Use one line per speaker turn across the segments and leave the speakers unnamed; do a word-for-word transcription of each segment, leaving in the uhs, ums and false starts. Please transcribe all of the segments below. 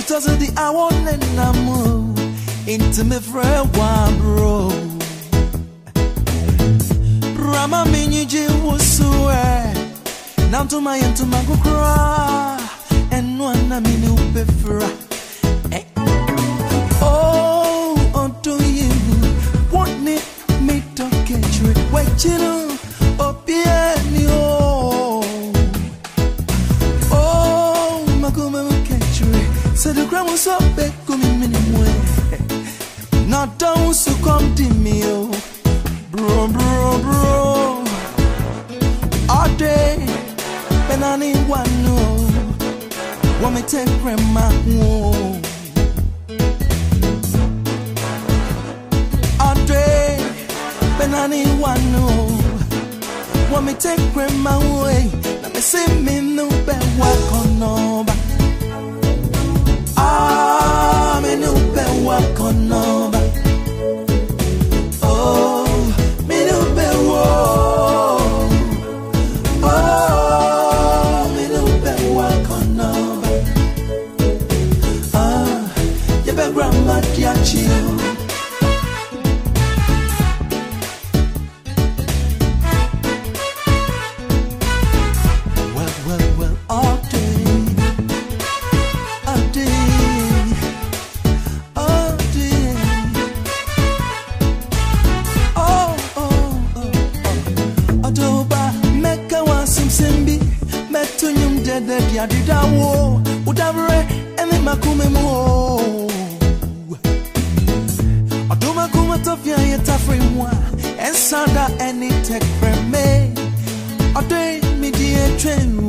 Because of the I won't let them move into me friend one bro. Rama mini je wosue. Now to my end to my go cry. And one I mean you prefer. Oh, unto you. Want me me to get you. Wait you know. Oh, piano. Oh, my go me catch you. So the ground was up back coming anyway. Not down so come to me, oh, bro, bro, bro. All day, when I need one, no. Want me take grandma home. All day, when I need one, no. Want me take grandma away. Let me see me no bad walk on over. Ah, me no bad walk on over. Oh, me no bad walk. Oh, me no bad walk on over. Ah, you better grandma dear chill. I did that war, whatever, and then my kumemo. I do my kumatofia yet a free one, and Sanda any tech from me. I day me dear train.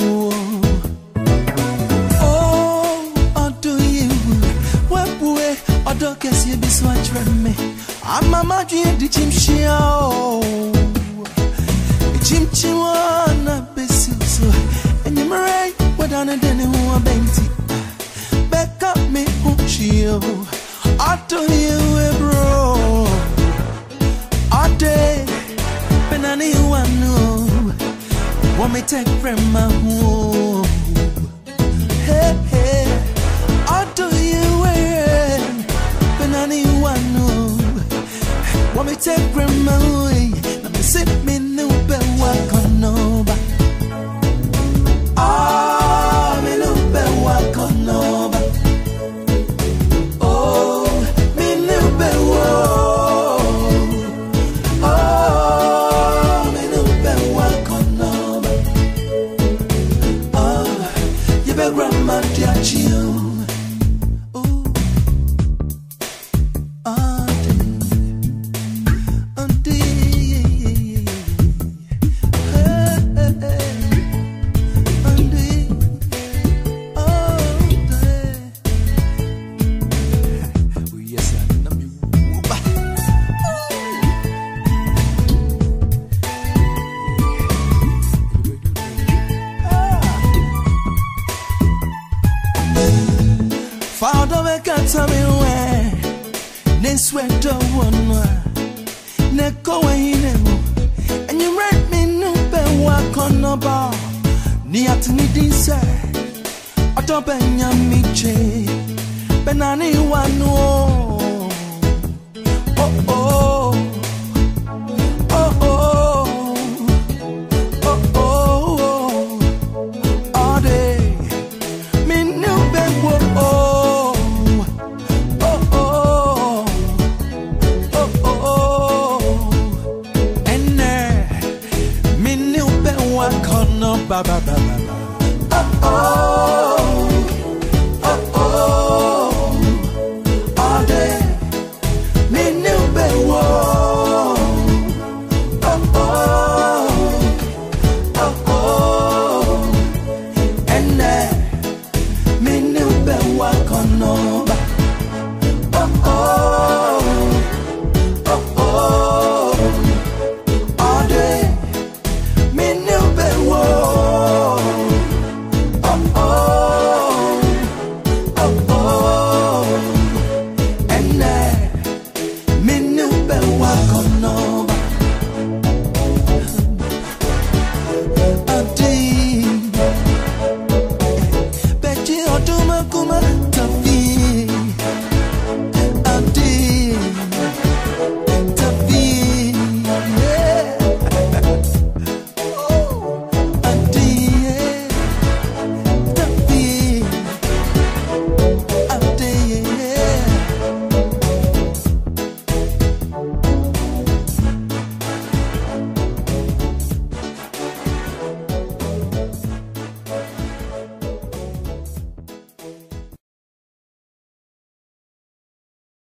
Oh, I do you, what boy, I don't guess you be swatch from me. I'm a magic, the chim shio, the chim chiwana, so, and you're right. Down and then who are Benty. Back up me, Uchio. I tell you, bro. All day, when I need one, no. Want me take from my home. Hey, hey. I tell you, when I need one, no. Want me take from my way. Let me sit me no bed, walk on over. Ah. Father, we can't tell me where. Ne sweat the one. Ne go in and you rent me no be walk on the bar. Ni atini dinse. Oto benya miche. Benani one